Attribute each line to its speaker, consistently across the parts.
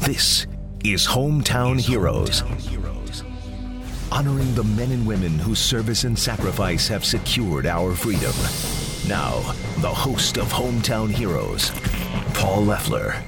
Speaker 1: This is Hometown Heroes. Honoring the men and women whose service and sacrifice have secured our freedom. Now, the host of Hometown Heroes, Paul Leffler.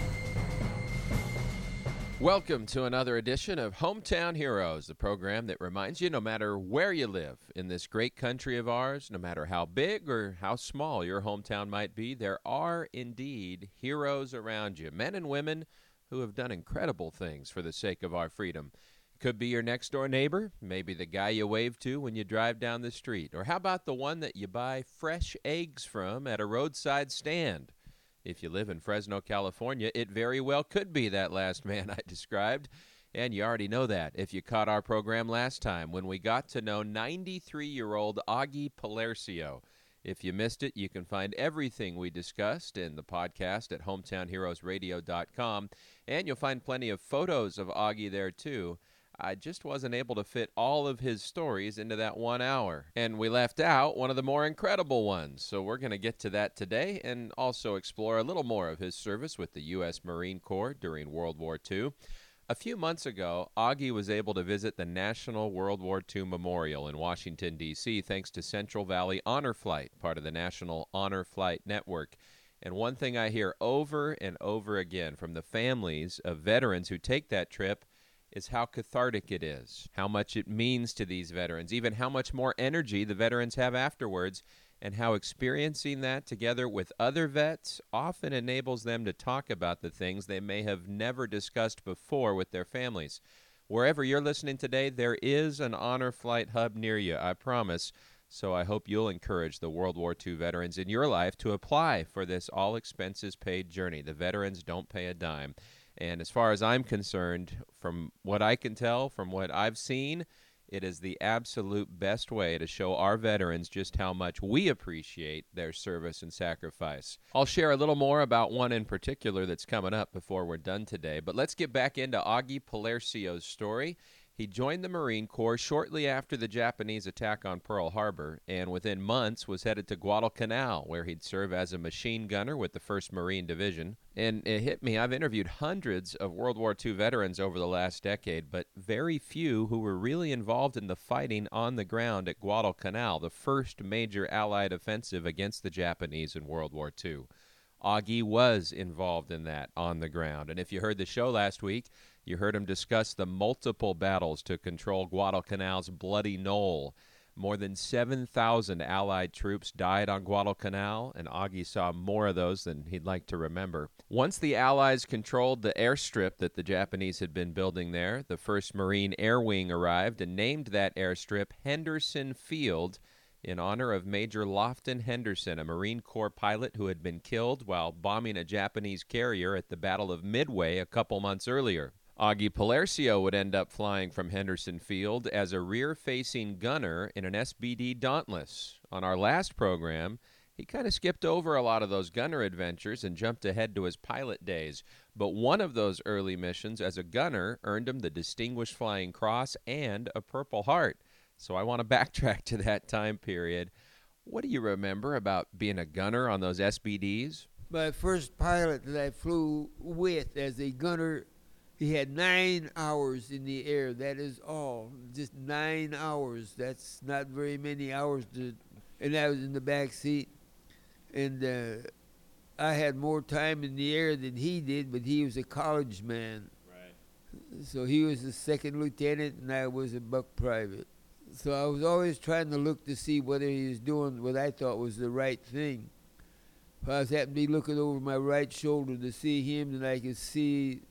Speaker 2: Welcome to another edition of Hometown Heroes, the program that reminds you no matter where you live in this great country of ours, no matter how big or how small your hometown might be, there are indeed heroes around you, men and women who have done incredible things for the sake of our freedom. Could be your next door neighbor, maybe the guy you wave to when you drive down the street, or how about the one that you buy fresh eggs from at a roadside stand? If you live in Fresno, California, it very well could be that last man I described. And you already know that if you caught our program last time when we got to know 93-year-old Augie Palercio. If you missed it, you can find everything we discussed in the podcast at hometownheroesradio.com. And you'll find plenty of photos of Augie there, too. I just wasn't able to fit all of his stories into that 1 hour. And we left out one of the more incredible ones. So we're going to get to that today and also explore a little more of his service with the U.S. Marine Corps during World War II. A few months ago, Augie was able to visit the National World War II Memorial in Washington, D.C., thanks to Central Valley Honor Flight, part of the National Honor Flight Network. And one thing I hear over and over again from the families of veterans who take that trip is how cathartic it is, how much it means to these veterans, even how much more energy the veterans have afterwards, and how experiencing that together with other vets often enables them to talk about the things they may have never discussed before with their families. Wherever you're listening today, there is an Honor Flight hub near you, I promise. So I hope you'll encourage the World War II veterans in your life to apply for this all-expenses-paid journey. The veterans don't pay a dime. And as far as I'm concerned, from what I can tell, from what I've seen, it is the absolute best way to show our veterans just how much we appreciate their service and sacrifice. I'll share a little more about one in particular that's coming up before we're done today. But let's get back into Augie Palercio's story. He joined the Marine Corps shortly after the Japanese attack on Pearl Harbor, and within months was headed to Guadalcanal, where he'd serve as a machine gunner with the 1st Marine Division. And it hit me, I've interviewed hundreds of World War II veterans over the last decade, but very few who were really involved in the fighting on the ground at Guadalcanal, the first major Allied offensive against the Japanese in World War II. Augie was involved in that on the ground. And if you heard the show last week, you heard him discuss the multiple battles to control Guadalcanal's Bloody Knoll. More than 7,000 Allied troops died on Guadalcanal, and Augie saw more of those than he'd like to remember. Once the Allies controlled the airstrip that the Japanese had been building there, the 1st Marine Air Wing arrived and named that airstrip Henderson Field in honor of Major Lofton Henderson, a Marine Corps pilot who had been killed while bombing a Japanese carrier at the Battle of Midway a couple months earlier. Augie Palercio would end up flying from Henderson Field as a rear-facing gunner in an SBD Dauntless. On our last program, he kind of skipped over a lot of those gunner adventures and jumped ahead to his pilot days. But one of those early missions as a gunner earned him the Distinguished Flying Cross and a Purple Heart. So I want to backtrack to that time period. What do you remember about being a gunner on those SBDs?
Speaker 3: My first pilot that I flew with as a gunner, he had 9 hours in the air. That is all. Just 9 hours. That's not very many hours. And I was in the back seat. And I had more time in the air than he did, but he was a college man. Right. So he was a 2nd lieutenant, and I was a buck private. So I was always trying to look to see whether he was doing what I thought was the right thing. If I was happened to be looking over my right shoulder to see him, then I could see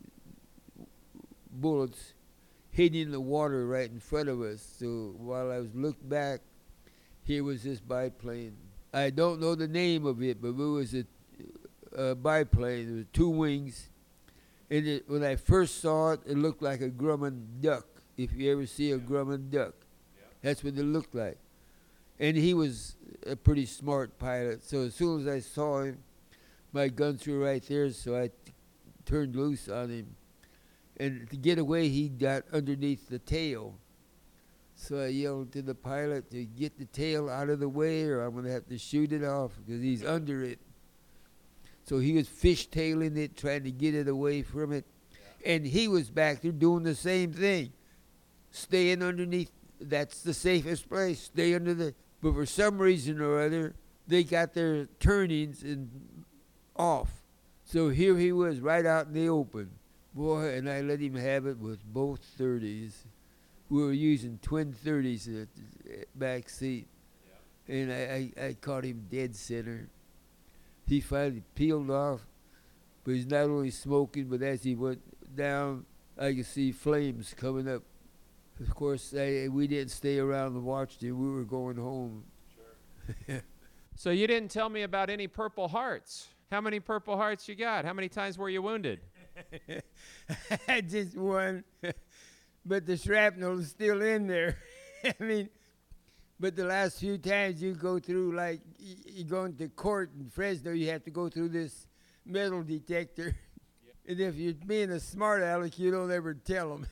Speaker 3: bullets hitting the water right in front of us. So while I was looked back, here was this biplane. I don't know the name of it, but it was a biplane. There were 2 wings. And when I first saw it, it looked like a Grumman duck, if you ever see a Grumman duck. That's what it looked like. And he was a pretty smart pilot. So as soon as I saw him, my guns were right there, so I turned loose on him. And to get away, he got underneath the tail. So I yelled to the pilot to get the tail out of the way or I'm going to have to shoot it off because he's under it. So he was fishtailing it, trying to get it away from it. And he was back there doing the same thing, staying underneath. That's the safest place. Stay under the. But for some reason or other, they got their turnings and off. So here he was, right out in the open. Boy, and I let him have it with both 30s. We were using twin 30s at the back seat. Yeah. And I caught him dead center. He finally peeled off, but he's not only smoking, but as he went down, I could see flames coming up. Of course, we didn't stay around and watch him. We were going home. Sure.
Speaker 2: So you didn't tell me about any Purple Hearts. How many Purple Hearts you got? How many times were you wounded?
Speaker 3: Just one. But the shrapnel is still in there. I mean, but the last few times you go through, like, you go into court in Fresno, you have to go through this metal detector. Yep. And if you're being a smart aleck, you don't ever tell them.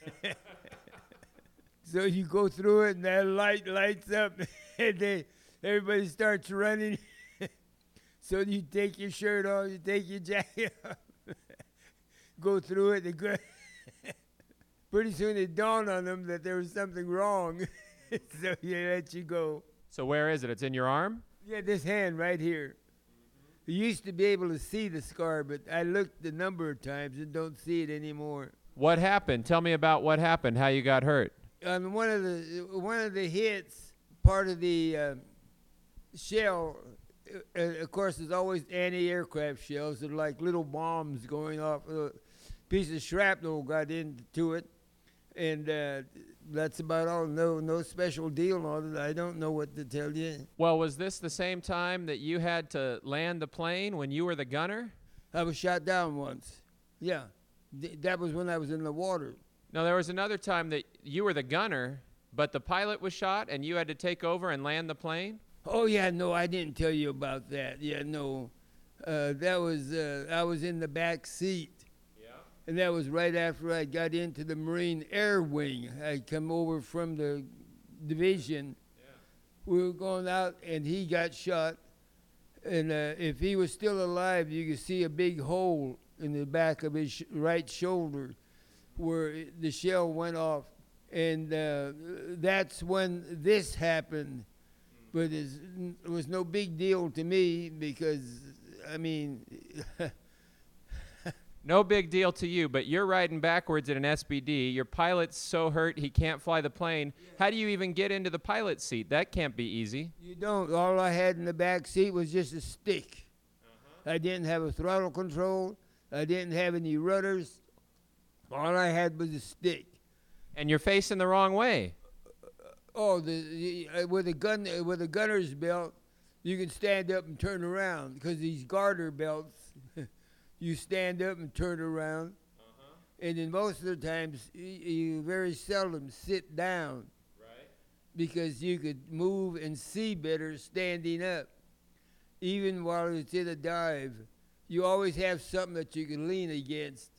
Speaker 3: So you go through it, and that light lights up, and everybody starts running. So you take your shirt off, you take your jacket off, go through it, and pretty soon it dawned on them that there was something wrong. So he let you go.
Speaker 2: So where is it? It's in your arm?
Speaker 3: Yeah, this hand right here. You used to be able to see the scar, but I looked a number of times and don't see it anymore.
Speaker 2: What happened? Tell me about what happened, how you got hurt.
Speaker 3: On one of the hits, part of the shell, of course, there's always anti-aircraft shells. They're like little bombs going off. A piece of shrapnel got into it, and that's about all. No special deal on it. I don't know what to tell you.
Speaker 2: Well, was this the same time that you had to land the plane when you were the gunner?
Speaker 3: I was shot down once. Yeah, that was when I was in the water.
Speaker 2: No, there was another time that you were the gunner, but the pilot was shot and you had to take over and land the plane?
Speaker 3: Oh, yeah, no, I didn't tell you about that. Yeah, no. That was, I was in the back seat. Yeah. And that was right after I got into the Marine Air Wing. I come over from the division. Yeah. We were going out, and he got shot. And if he was still alive, you could see a big hole in the back of his right shoulder where the shell went off. And that's when this happened. But it was no big deal to me because, I mean...
Speaker 2: No big deal to you, but you're riding backwards in an SBD. Your pilot's so hurt he can't fly the plane. Yeah. How do you even get into the pilot's seat? That can't be easy.
Speaker 3: You don't. All I had in the back seat was just a stick. Uh-huh. I didn't have a throttle control. I didn't have any rudders. All I had was a stick.
Speaker 2: And you're facing the wrong way.
Speaker 3: Oh, with a gunner's belt, you can stand up and turn around because these garter belts, you stand up and turn around. Uh-huh. And then most of the times, you very seldom sit down. Right. Because you could move and see better standing up. Even while it's in a dive, you always have something that you can lean against.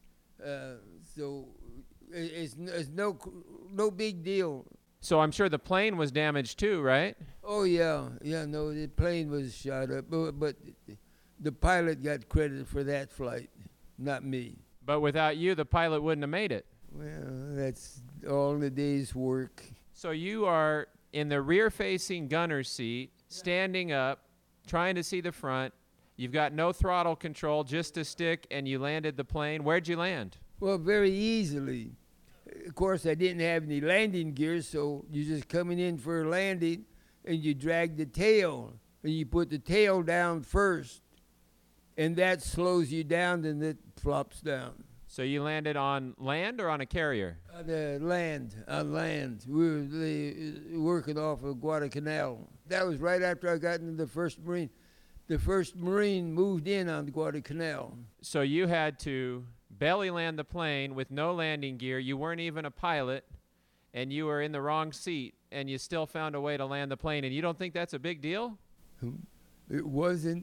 Speaker 3: So it's no big deal.
Speaker 2: So I'm sure the plane was damaged too, right?
Speaker 3: Oh, yeah. Yeah, no, the plane was shot up. But the pilot got credit for that flight, not me.
Speaker 2: But without you, the pilot wouldn't have made it.
Speaker 3: Well, that's all the day's work.
Speaker 2: So you are in the rear-facing gunner's seat, standing up, trying to see the front. You've got no throttle control, just a stick, and you landed the plane. Where'd you land?
Speaker 3: Well, very easily. Of course, I didn't have any landing gear, so you're just coming in for a landing, and you drag the tail, and you put the tail down first, and that slows you down, and it flops down.
Speaker 2: So you landed on land or on a carrier?
Speaker 3: On land. We were working off of Guadalcanal. That was right after I got into the 1st Marine. The 1st Marine moved in on Guadalcanal.
Speaker 2: So you had to belly land the plane with no landing gear. You weren't even a pilot, and you were in the wrong seat, and you still found a way to land the plane. And you don't think that's a big deal?
Speaker 3: It wasn't.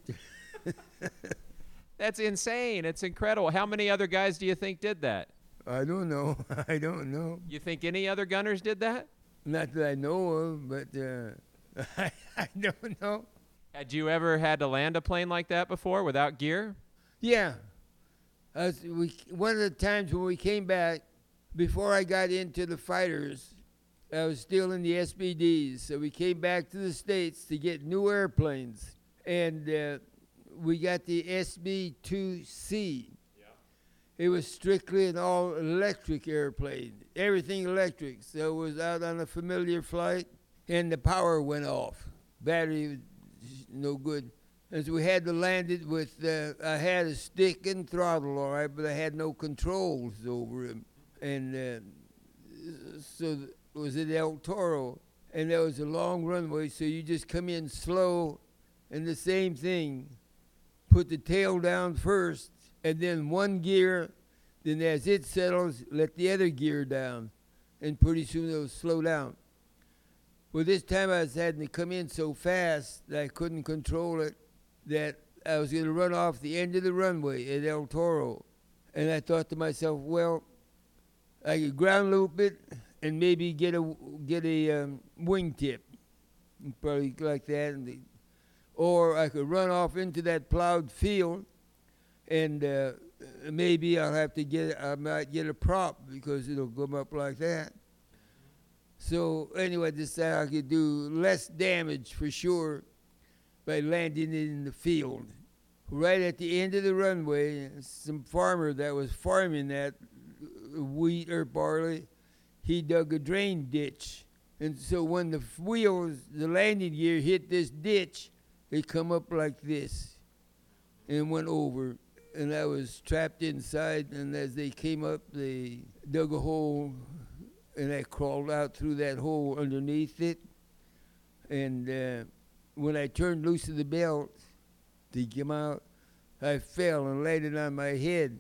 Speaker 2: That's insane. It's incredible. How many other guys do you think did that?
Speaker 3: I don't know. I don't know.
Speaker 2: You think any other gunners did that?
Speaker 3: Not that I know of, but I don't know.
Speaker 2: Had you ever had to land a plane like that before without gear?
Speaker 3: Yeah. One of the times when we came back, before I got into the fighters, I was still in the SBDs. So we came back to the States to get new airplanes. And we got the SB-2C. It was strictly an all-electric airplane, everything electric. So it was out on a familiar flight, and the power went off. Battery was no good. And so we had to land it with, I had a stick and throttle, all right, but I had no controls over it. And so it was at El Toro, and there was a long runway, so you just come in slow, and the same thing. Put the tail down first, and then one gear, then as it settles, let the other gear down, and pretty soon it'll slow down. Well, this time I was having to come in so fast that I couldn't control it, that I was going to run off the end of the runway at El Toro. And I thought to myself, well, I could ground loop it and maybe get a wingtip, probably like that, or I could run off into that plowed field, and maybe I might get a prop because it'll come up like that. So anyway, I decided I could do less damage for sure by landing it in the field. Right at the end of the runway, some farmer that was farming that wheat or barley, he dug a drain ditch. And so when the wheels, the landing gear hit this ditch, they come up like this and went over. And I was trapped inside, and as they came up, they dug a hole, and I crawled out through that hole underneath it. And when I turned loose of the belt to come out, I fell and landed on my head.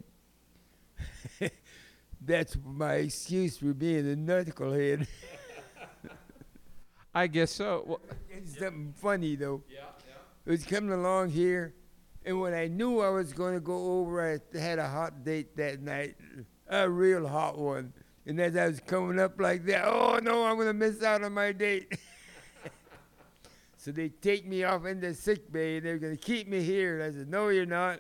Speaker 3: That's my excuse for being a knucklehead.
Speaker 2: I guess so. Well,
Speaker 3: It's something funny, though.
Speaker 2: yeah.
Speaker 3: It was coming along here, and when I knew I was going to go over, I had a hot date that night, a real hot one. And as I was coming up like that, oh, no, I'm going to miss out on my date. So they take me off into sick bay, and they're going to keep me here. And I said, no, you're not.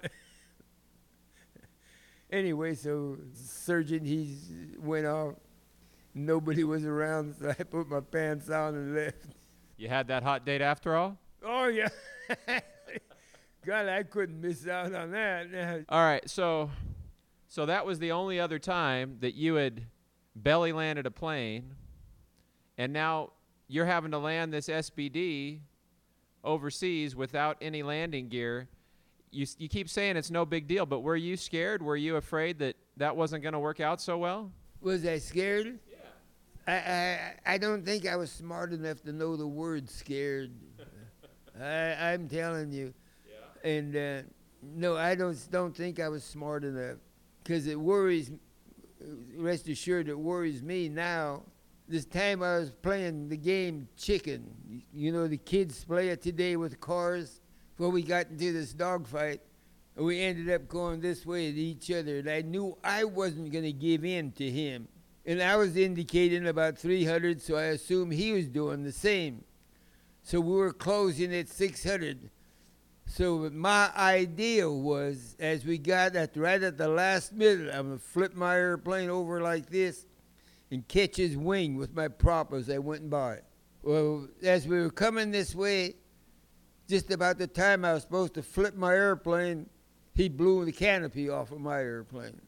Speaker 3: Anyway, so surgeon, he went off. Nobody was around, so I put my pants on and left.
Speaker 2: You had that hot date after all?
Speaker 3: Oh, yeah. God, I couldn't miss out on that.
Speaker 2: All right, so that was the only other time that you had belly landed a plane, and now you're having to land this SBD overseas without any landing gear. You keep saying it's no big deal, but were you scared? Were you afraid that wasn't going to work out so well?
Speaker 3: Was I scared? Yeah. I don't think I was smart enough to know the word scared. I'm telling you. Yeah. And no, I don't think I was smart enough, because it worries, rest assured, it worries me now. This time I was playing the game chicken. You know, the kids play it today with cars. Well, we got into this dogfight, and we ended up going this way to each other. And I knew I wasn't going to give in to him. And I was indicating about 300, so I assumed he was doing the same. So we were closing at 600. So my idea was, as we got right at the last minute, I'm going to flip my airplane over like this and catch his wing with my prop as I went by. Well, as we were coming this way, just about the time I was supposed to flip my airplane, he blew the canopy off of my airplane.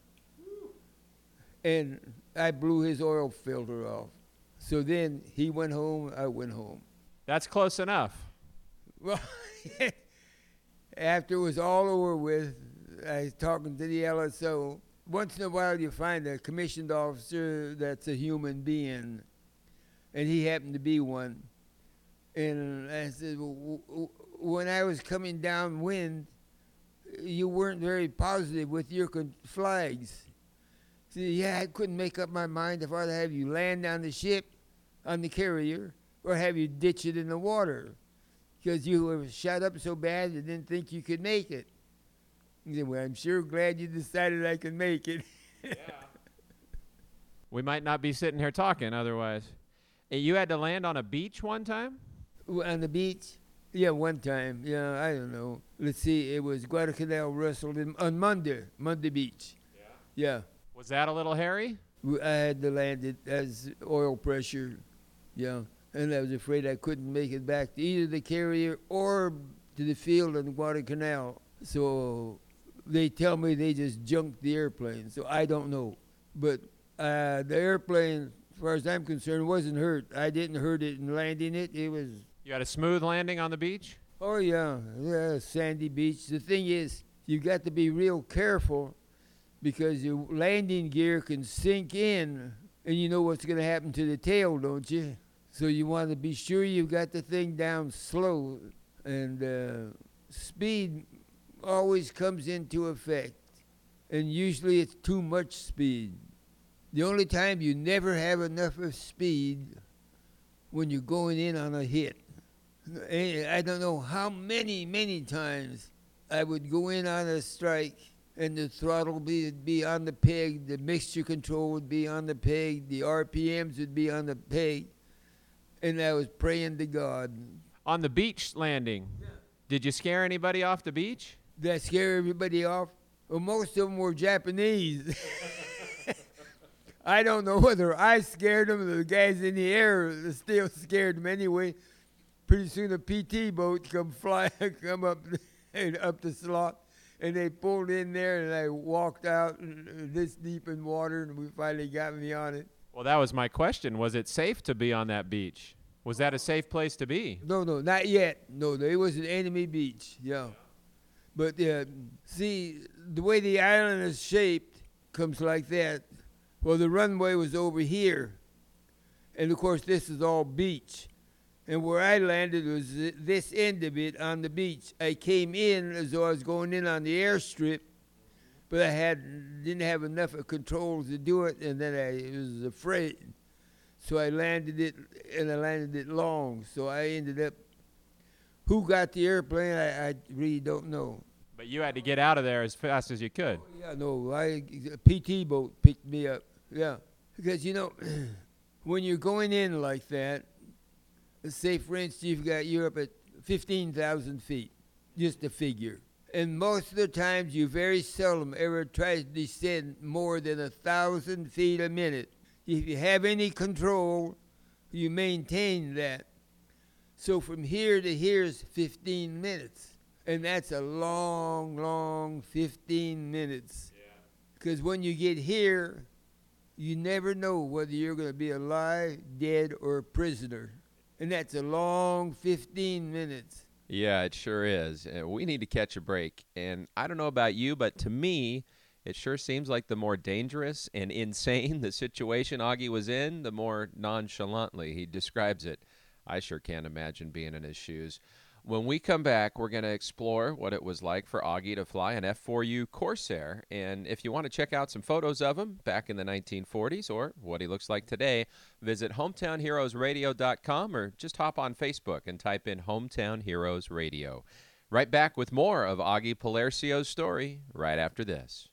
Speaker 3: And I blew his oil filter off. So then he went home, I went home.
Speaker 2: That's close enough.
Speaker 3: Well, after it was all over with, I was talking to the LSO. Once in a while you find a commissioned officer that's a human being, and he happened to be one. And I said, when I was coming downwind, you weren't very positive with your flags. So, yeah, I couldn't make up my mind if I'd have you land on the ship, on the carrier, or have you ditch it in the water, because you were shot up so bad you didn't think you could make it. He said, well, I'm sure glad you decided I could make it.
Speaker 2: Yeah. We might not be sitting here talking otherwise. You had to land on a beach one time?
Speaker 3: On the beach? Yeah, one time. Yeah, I don't know. Let's see, it was Guadalcanal, Russell, on Monday Beach. Yeah.
Speaker 2: Was that a little hairy?
Speaker 3: I had to land it as oil pressure. Yeah. And I was afraid I couldn't make it back to either the carrier or to the field in the Guadalcanal. So they tell me they just junked the airplane. So I don't know. But the airplane, as far as I'm concerned, wasn't hurt. I didn't hurt it in landing it. It was...
Speaker 2: You had a smooth landing on the beach?
Speaker 3: Oh, yeah. Yeah, sandy beach. The thing is, you got to be real careful because your landing gear can sink in, and you know what's going to happen to the tail, don't you? So you want to be sure you've got the thing down slow, and speed always comes into effect, and usually it's too much speed. The only time you never have enough of speed when you're going in on a hit. I don't know how many times I would go in on a strike and the throttle would be on the peg, the mixture control would be on the peg, the RPMs would be on the peg, and I was praying to God.
Speaker 2: On the beach landing, did you scare anybody off the beach?
Speaker 3: Did I scare everybody off? Well, most of them were Japanese. I don't know whether I scared them or the guys in the air still scared them anyway. Pretty soon a PT boat come up the slot, and they pulled in there, and I walked out this deep in water, and we finally got me on it.
Speaker 2: Well, that was my question. Was it safe to be on that beach? Was that a safe place to be?
Speaker 3: No, not yet. No, it was an enemy beach, yeah. But see, the way the island is shaped comes like that. Well, the runway was over here, and of course this is all beach. And where I landed was this end of it on the beach. I came in as though I was going in on the airstrip, but I didn't have enough control to do it, and then I was afraid. So I landed it, and I landed it long. So I ended up, who got the airplane, I really don't know.
Speaker 2: But you had to get out of there as fast as you could.
Speaker 3: Oh, yeah, no, a PT boat picked me up, yeah. Because, you know, when you're going in like that, say, for instance, you're up at 15,000 feet, just a figure. And most of the times, you very seldom ever try to descend more than 1,000 feet a minute. If you have any control, you maintain that. So from here to here is 15 minutes. And that's a long 15 minutes. Because when you get here, you never know whether you're going to be alive, dead, or a prisoner. And that's a long 15 minutes.
Speaker 2: Yeah, it sure is. We need to catch a break. And I don't know about you, but to me, it sure seems like the more dangerous and insane the situation Augie was in, the more nonchalantly he describes it. I sure can't imagine being in his shoes. When we come back, we're going to explore what it was like for Augie to fly an F4U Corsair. And if you want to check out some photos of him back in the 1940s or what he looks like today, visit hometownheroesradio.com or just hop on Facebook and type in Hometown Heroes Radio. Right back with more of Augie Palercio's story right after this.